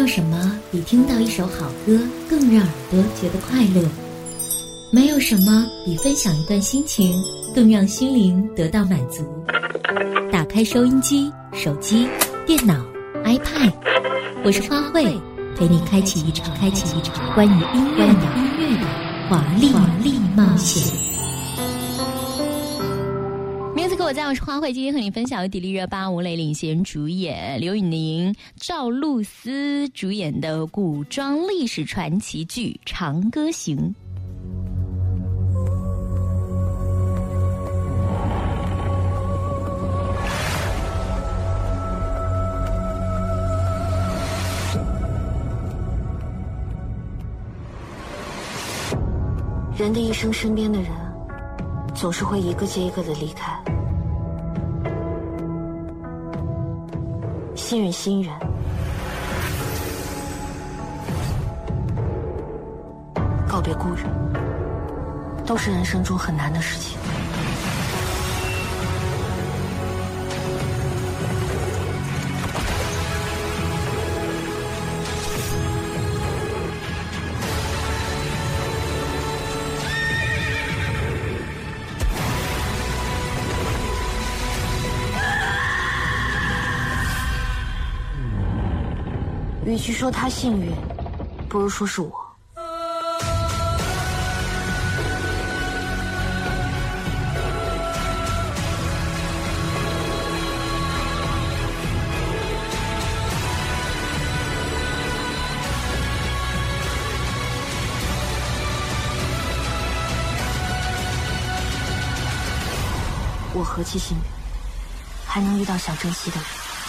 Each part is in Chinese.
什么比听到一首好歌更让耳朵觉得快乐，没有什么比分享一段心情更让心灵得到满足。打开收音机、手机、电脑、iPad， 我是花卉，陪你开启一场关于音乐的华丽冒险。我在，我是花卉，今天和你分享由迪丽热巴、吴磊领衔主演，刘宇宁、赵露思主演的古装历史传奇剧《长歌行》。 人的一生，身边的人总是会一个接一个的离开。新人新人，告别故人，都是人生中很难的事情。与其说他幸运，不如说是我。我何其幸运，还能遇到想珍惜的人。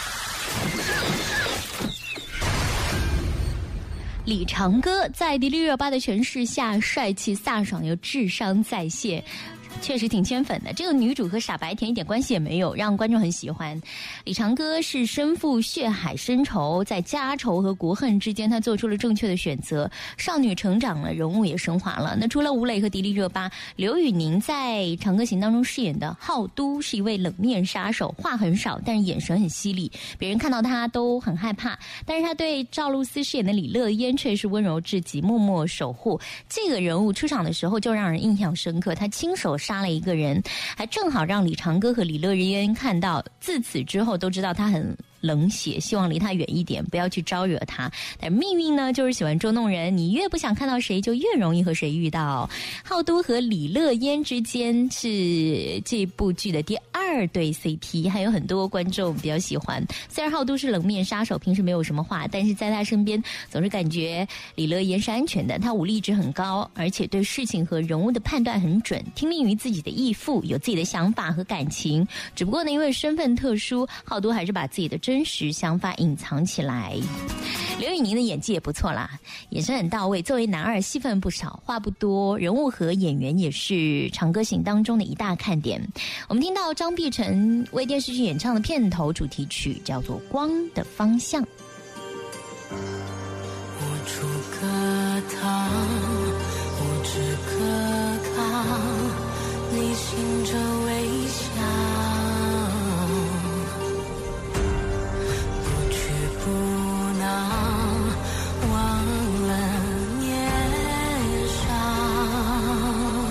李长歌在迪丽热巴的诠释下，帅气飒爽又智商在线，确实挺圈粉的。这个女主和傻白甜一点关系也没有，让观众很喜欢。李长歌是身负血海深仇，在家仇和国恨之间，她做出了正确的选择。少女成长了，人物也升华了。那除了吴磊和迪丽热巴，刘宇宁在《长歌行》当中饰演的浩都是一位冷面杀手，话很少，但是眼神很犀利，别人看到他都很害怕。但是他对赵露思饰演的李乐嫣却是温柔至极，默默守护。这个人物出场的时候就让人印象深刻，他亲手杀了一个人，还正好让李长歌和李乐嫣看到，自此之后都知道他很冷血，希望离他远一点，不要去招惹他。但命运呢，就是喜欢捉弄人，你越不想看到谁，就越容易和谁遇到。浩都和李乐嫣之间是这部剧的第2对 CP， 还有很多观众比较喜欢。虽然浩都是冷面杀手，平时没有什么话，但是在他身边总是感觉李乐嫣是安全的。他武力值很高，而且对事情和人物的判断很准，听命于自己的义父，有自己的想法和感情。只不过呢，因为身份特殊，浩都还是把自己的真实想法隐藏起来。刘宇宁的演技也不错啦，眼神很到位，作为男二戏份不少，话不多，人物和演员也是《长歌行》当中的一大看点。我们听到张碧晨为电视剧演唱的片头主题曲，叫做《光的方向》。 无处可逃，无枝可靠，你醒着微笑，不屈不挠，忘了年少，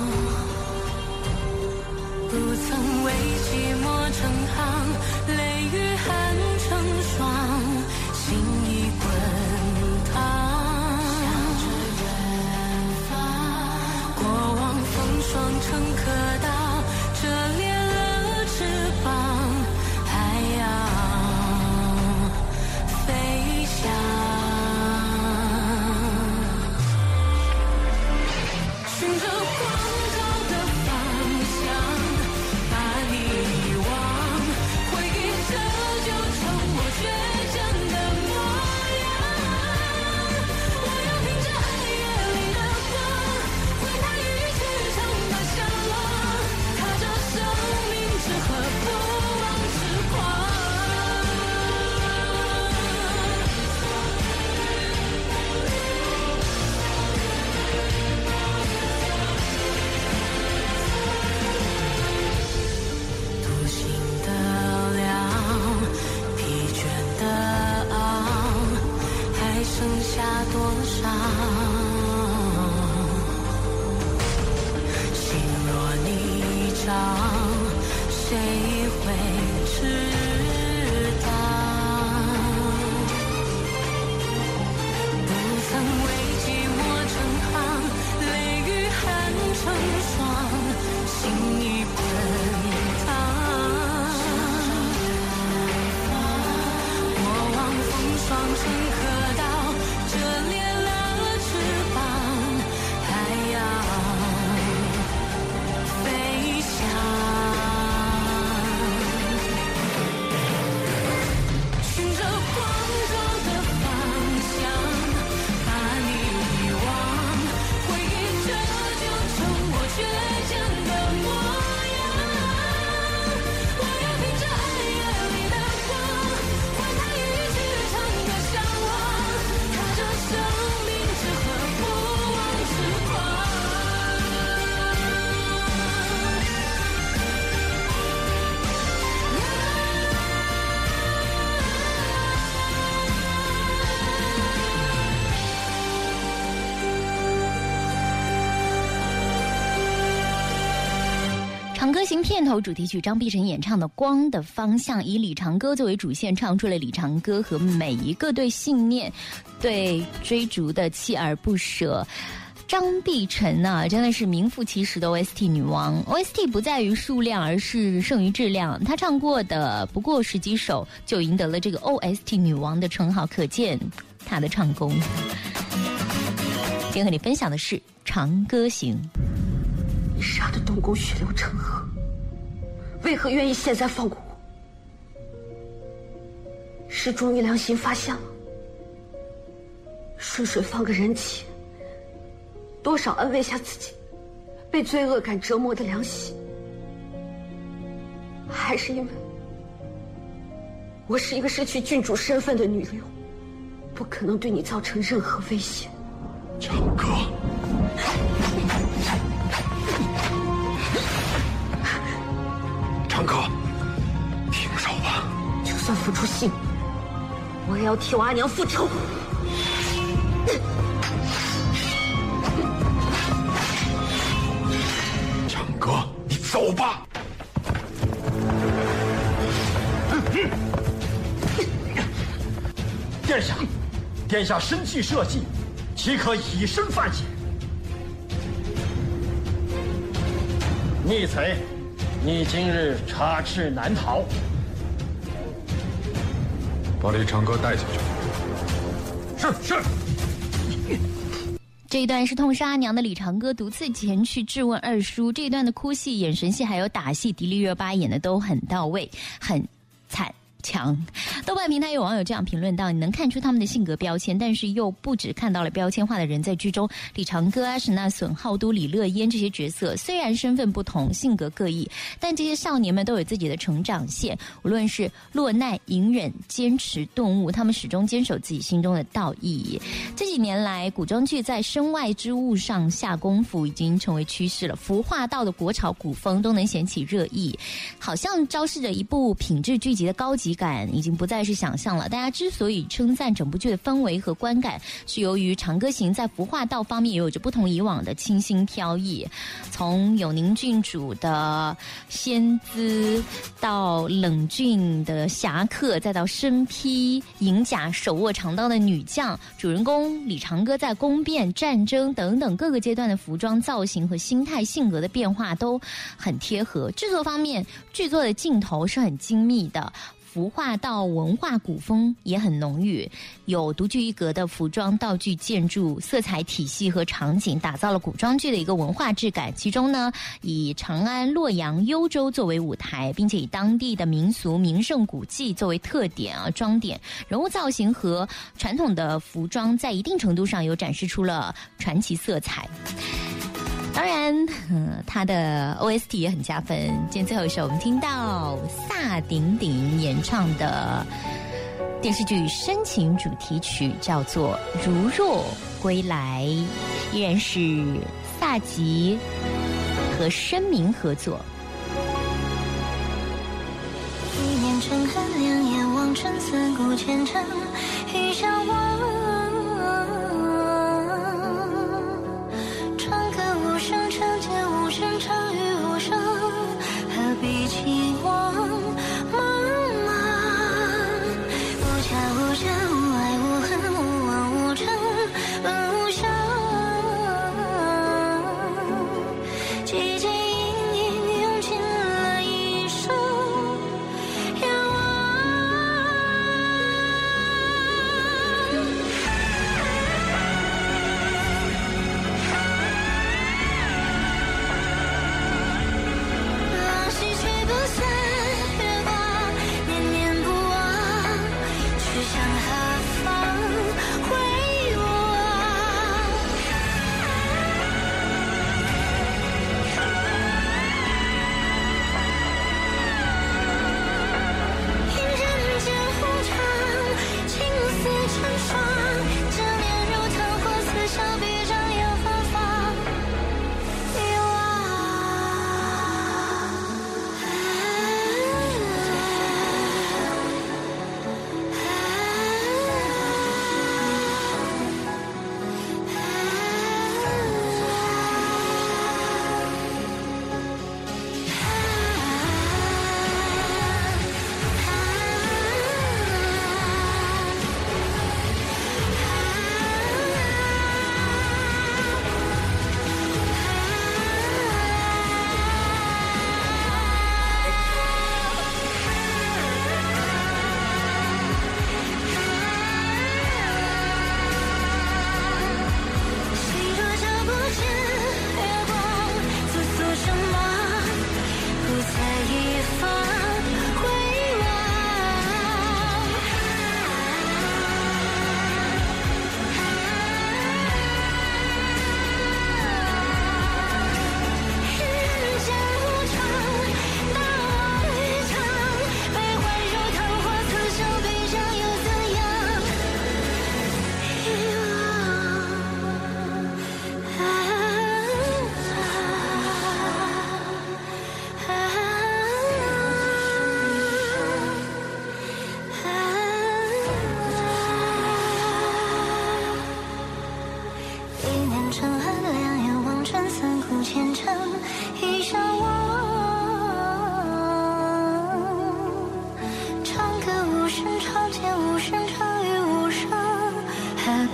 不曾为寂寞成行，泪与寒成霜，心已滚烫， 多少？心若逆照，谁会知道？不曾为寂寞成行，泪与寒成霜，心已奔腾。莫忘风霜成河道，折裂了翅膀，还要飞翔。循着光照的方向，把你遗忘，回忆这就成我倔强的模样。我要凭着暗夜里的光，换他一曲长歌向往，踏着生命之河不忘痴狂。 长歌行片头主题曲张碧晨演唱的《光的方向》，以李长歌作为主线，唱出了李长歌和每一个对信念、对追逐的锲而不舍。张碧晨啊，真的是名副其实的 OST 女王。OST 不在于数量，而是胜于质量。她唱过的不过10几首，就赢得了这个 OST 女王的称号，可见她的唱功。今天和你分享的是《长歌行》。 你杀得东宫血流成河，为何愿意现在放过我？是终于良心发现了，顺水放个人情，多少安慰下自己被罪恶感折磨的良心，还是因为我是一个失去郡主身份的女流，不可能对你造成任何威胁。 长歌，长歌，停手吧！ 就算付出性命，我也要替我阿娘复仇。 长歌，你走吧。 殿下，殿下身具社稷，岂可以身犯险？逆贼，你今日插翅难逃。 把李长歌带下去。 是。 这一段是痛杀阿娘的李长歌独自前去质问二叔，这一段的哭戏、眼神戏还有打戏，迪丽热巴演的都很到位，很惨强。豆瓣平台有网友这样评论到：你能看出他们的性格标签，但是又不只看到了标签化的人在剧中。李长歌、阿史那隼、浩都、李乐嫣这些角色虽然身份不同，性格各异，但这些少年们都有自己的成长线，无论是落难、隐忍、坚持、顿悟，他们始终坚守自己心中的道义。这几年来，古装剧在身外之物上下功夫已经成为趋势了，服化道的国潮古风都能掀起热议，好像昭示着一部品质剧集的高级感已经不再是想象了。大家之所以称赞整部剧的氛围和观感，是由于《长歌行》在服化道方面也有着不同以往的清新飘逸，从永宁郡主的仙姿，到冷峻的侠客，再到身披银甲手握长刀的女将，主人公李长歌在宫变、战争等等各个阶段的服装造型和心态性格的变化都很贴合。制作方面，剧作的镜头是很精密的，服化道文化古风也很浓郁，有独具一格的服装、道具、建筑、色彩体系和场景，打造了古装剧的一个文化质感。其中呢，以长安、洛阳、幽州作为舞台，并且以当地的民俗、名胜古迹作为特点啊，装点人物造型和传统的服装，在一定程度上有展示出了传奇色彩。当然，他的 OST 也很加分。今天最后一首，我们听到萨顶顶演唱的电视剧深情主题曲，叫做《如若归来》，依然是萨吉和申明合作。 一念成恨，两眼望尘，四顾前程，一笑望。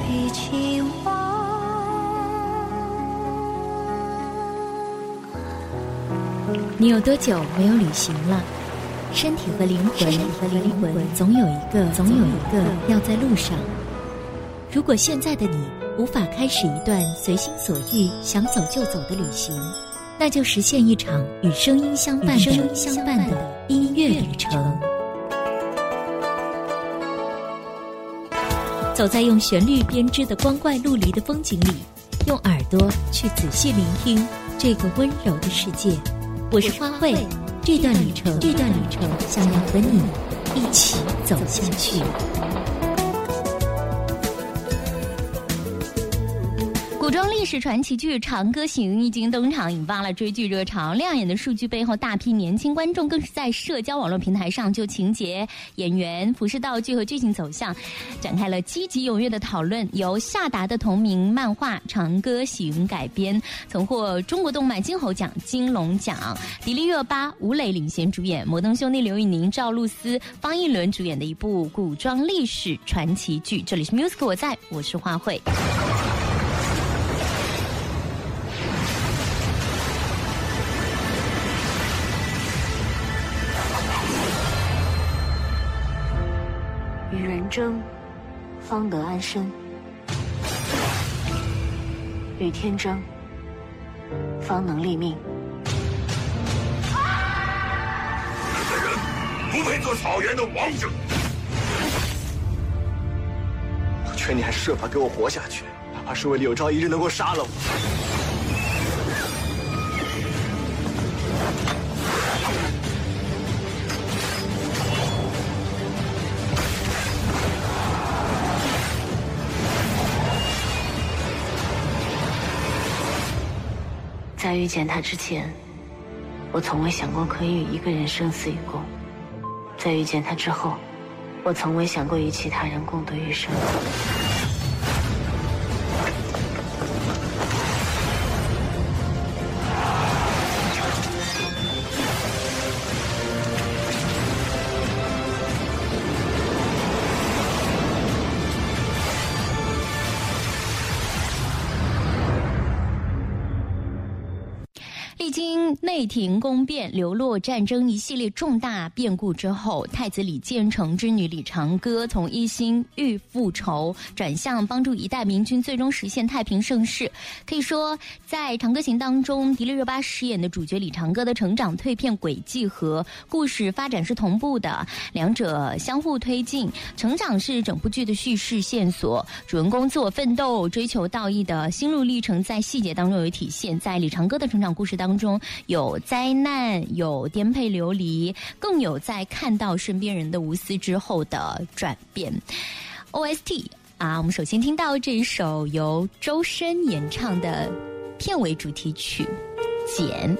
比期望。 你有多久没有旅行了？身体和灵魂总有一个要在路上。如果现在的你无法开始一段随心所欲想走就走的旅行，那就实现一场与声音相伴的音乐旅程。走在用旋律编织的光怪陆离的风景里，用耳朵去仔细聆听这个温柔的世界。我是花卉，这段旅程想要和你一起走下去。古装历史传奇剧《长歌行》一经登场，引发了追剧热潮。亮眼的数据背后，大批年轻观众更是在社交网络平台上就情节、演员、服饰道具和剧情走向展开了积极踊跃的讨论。由夏达的同名漫画《长歌行》改编，曾获中国动漫金猴奖、金龙奖。迪丽热巴、吴磊领衔主演，摩登兄弟刘宇宁、赵露思、方逸伦主演的一部古装历史传奇剧。这里是 Music 我在，我是花卉。 与人争，方得安身；与天争，方能立命。 这人不配做草原的王者。 我劝你还设法给我活下去，哪怕是为了有朝一日能够杀了我。 在遇见他之前，我从未想过可以与一个人生死与共；在遇见他之后，我从未想过与其他人共度余生。 历经内廷宫变、流落战争一系列重大变故之后，太子李建成之女李长歌从一心欲复仇转向帮助一代明君最终实现太平盛世。可以说，在《长歌行》当中，迪丽热巴饰演的主角李长歌的成长蜕变轨迹和故事发展是同步的，两者相互推进。成长是整部剧的叙事线索，主人公自我奋斗、追求道义的心路历程在细节当中有体现。在李长歌的成长故事当中，有灾难，有颠沛流离，更有在看到身边人的无私之后的转变。 OST 我们首先听到这首由周深演唱的片尾主题曲《简》。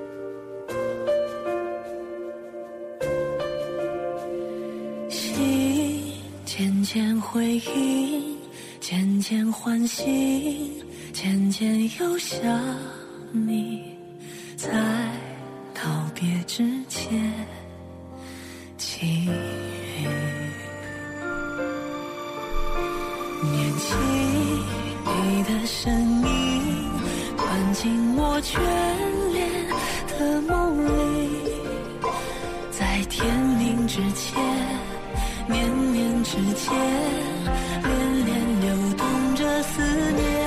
心渐渐回忆，渐渐唤醒，渐渐又想你，在道别之前轻语，念起你的身影，灌进我眷恋的梦里，在天明之前，绵绵之间，恋恋流动着思念。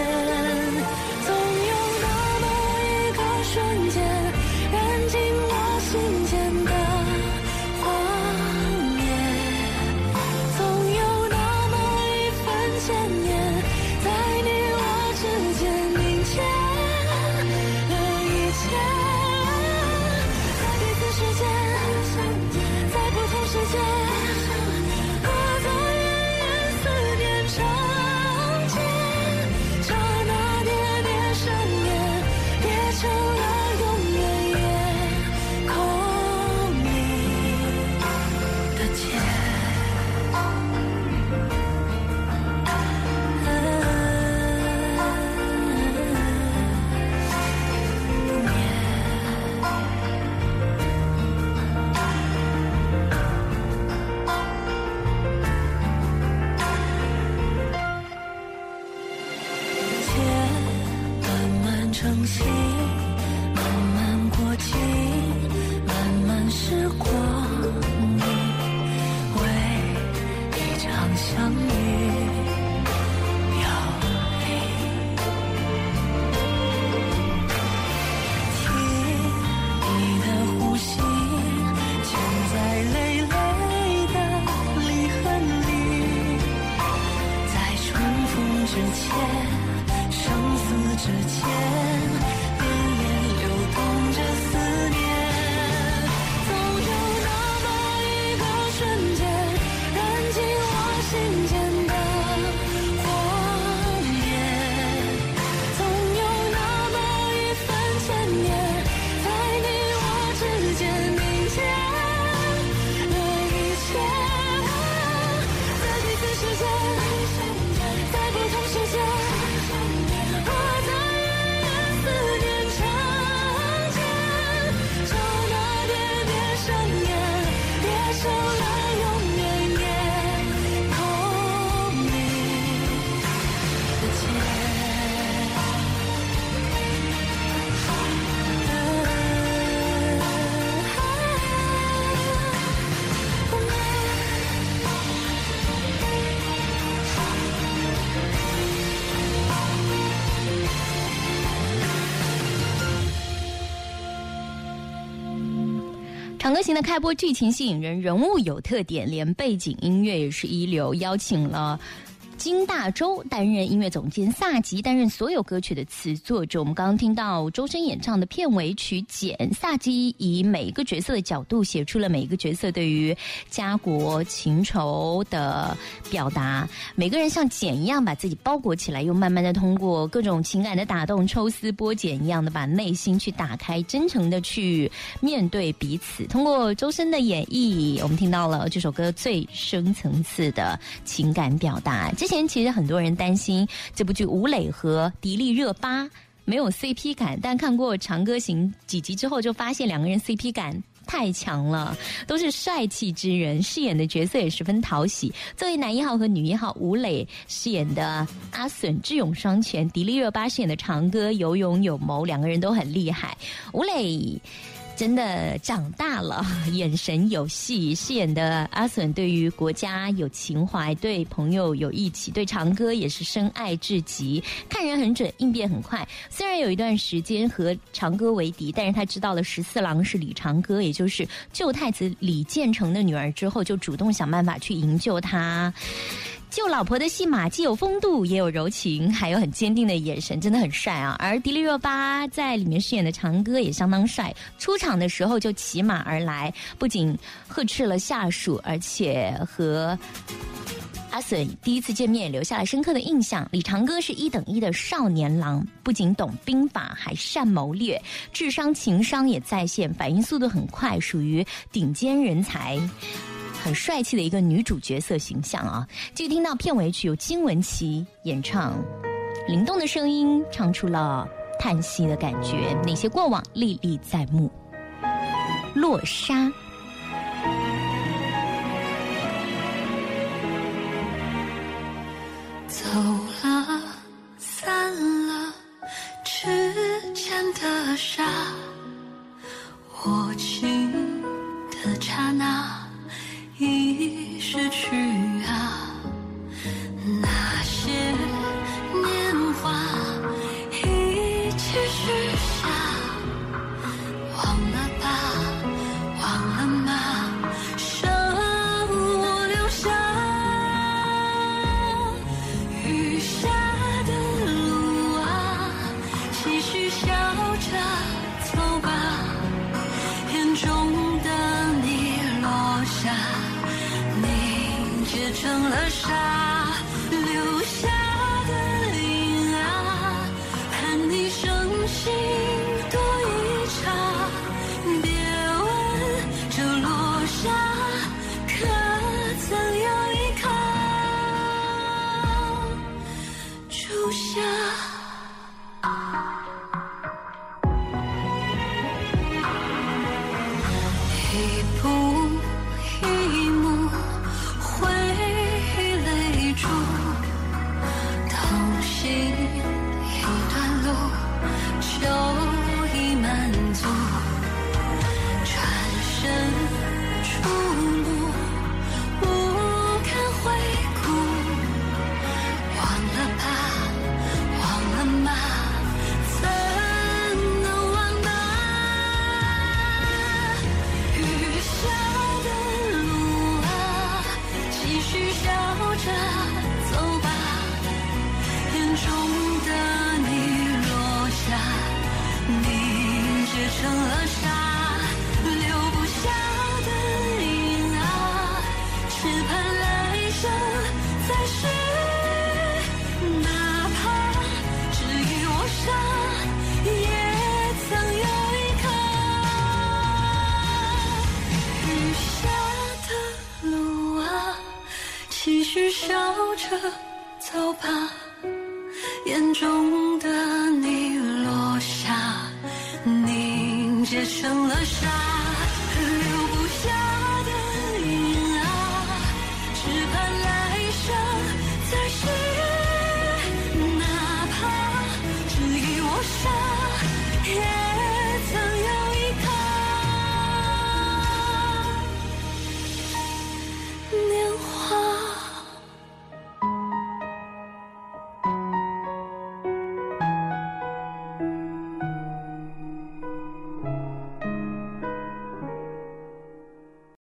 瞬间燃尽我心间的谎言，总有那么一份牵念，在你我之间凝结了一切，在彼此世界，在不同世界，化作远远思念长街，刹那点点深夜，变成了息，慢慢过境，慢慢时光里，为一场相遇飘零。听你的呼吸，潜在累累的离恨里，在重逢之前，生死之前，绵延流动着思念。总有那么一个瞬间，燃尽我心间的火焰。总有那么一份千年，在你我之间凝结了一切。在彼此世界，在不同世界，我在远远思念成茧，就那点点上演，别受了永远也空明的劫。 长歌行的开播剧情吸引人，人物有特点，连背景音乐也是一流，邀请了金大洲担任音乐总监，萨吉担任所有歌曲的词作者。我们刚刚听到周深演唱的片尾曲《简》，萨吉以每一个角色的角度写出了每一个角色对于家国情仇的表达，每个人像茧一样把自己包裹起来，又慢慢的通过各种情感的打动，抽丝剥茧一样的把内心去打开，真诚的去面对彼此。通过周深的演绎，我们听到了这首歌最深层次的情感表达。之前其实很多人担心这部剧吴磊和迪丽热巴没有 CP 感，但看过《长歌行》几集之后，就发现两个人 CP 感太强了，都是帅气之人，饰演的角色也十分讨喜。作为男一号和女一号，吴磊饰演的阿笋智勇双全，迪丽热巴饰演的长歌有勇有谋，两个人都很厉害。吴磊真的长大了，眼神有戏，饰演的阿笋对于国家有情怀，对朋友有义气，对长歌也是深爱至极，看人很准，应变很快。虽然有一段时间和长歌为敌，但是他知道了14郎是李长歌，也就是旧太子李建成的女儿之后，就主动想办法去营救她。救老婆的戏码既有风度，也有柔情，还有很坚定的眼神，真的很帅啊！而迪丽热巴在里面饰演的长歌也相当帅，出场的时候就骑马而来，不仅呵斥了下属，而且和阿笋第一次见面也留下了深刻的印象。李长歌是1等1的少年郎，不仅懂兵法，还善谋略，智商情商也在线，反应速度很快，属于顶尖人才。很帅气的一个女主角色形象啊！继续听到片尾曲由金玟岐演唱，灵动的声音唱出了叹息的感觉，那些过往历历在目。落沙。 走了，散了，之间的沙，握紧的刹那已失去啊，那些年华一起许下，忘了吧，忘了吗？剩我留下，余下的路啊，继续笑着走吧，眼中的你落下，凝结成了沙，留下的灵啊，盼你生心多一场。别问这落沙可曾有依靠，初夏。一步一幕，挥泪着走吧。